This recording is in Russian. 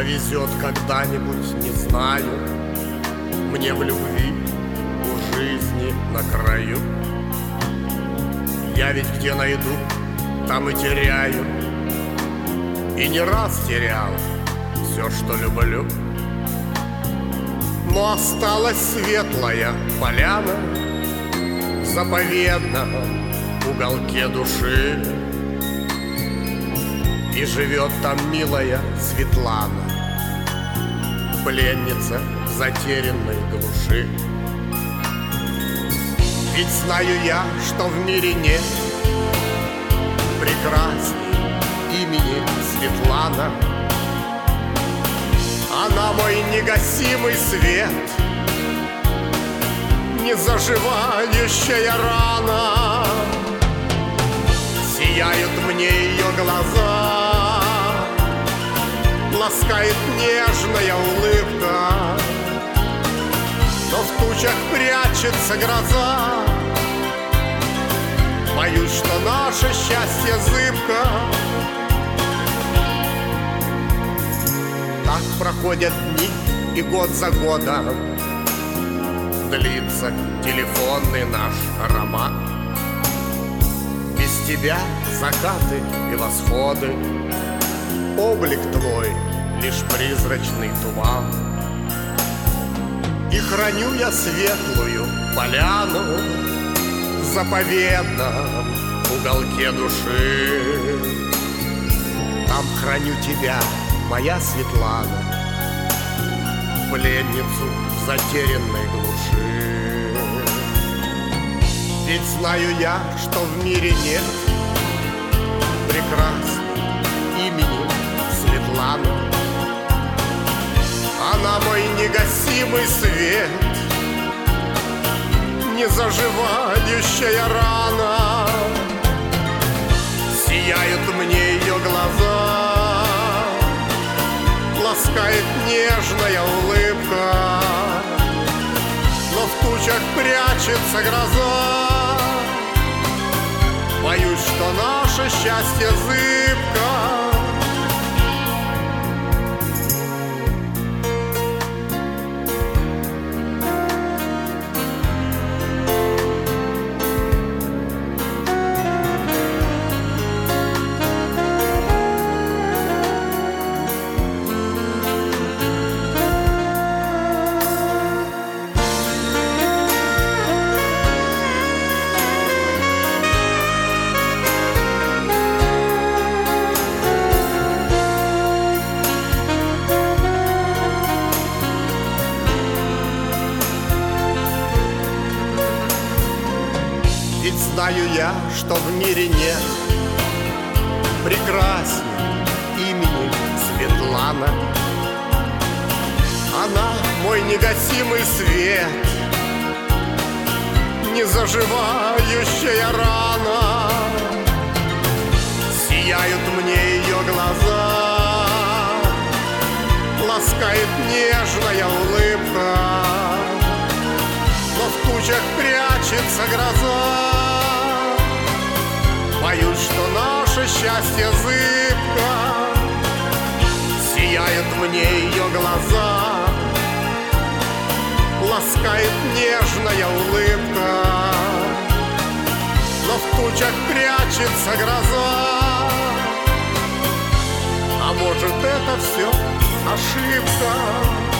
Повезет когда-нибудь, не знаю, мне в любви у жизни на краю. Я ведь где найду, там и теряю, и не раз терял все, что люблю. Но осталась светлая поляна в заповедном уголке души, и живет там милая Светлана, пленница в затерянной глуши. Ведь знаю я, что в мире нет прекрасней имени Светлана. Она мой негасимый свет, незаживающая рана. Сияют мне ее глаза, ласкает нежная улыбка, но в тучах прячется гроза. Боюсь, что наше счастье зыбко. Так проходят дни, и год за годом длится телефонный наш роман. Без тебя закаты и восходы, облик твой лишь призрачный туман. И храню я светлую поляну в заповедном уголке души. Там храню тебя, моя Светлана, пленницу в затерянной глуши. Ведь знаю я, что в мире нет прекрасней имени Светлана. Она мой негасимый свет, незаживающая рана. Сияют мне ее глаза, ласкает нежная улыбка, но в тучах прячется гроза. Боюсь, что наше счастье зыбко. Ведь знаю я, что в мире нет прекрасней имени Светлана. Она мой негасимый свет, незаживающая рана. Сияют мне ее глаза, ласкает нежная улыбка, но в тучах прячется гроза. Боюсь, что наше счастье зыбко. Сияют мне ее глаза, ласкает нежная улыбка, но в тучах прячется гроза. А может, это все ошибка?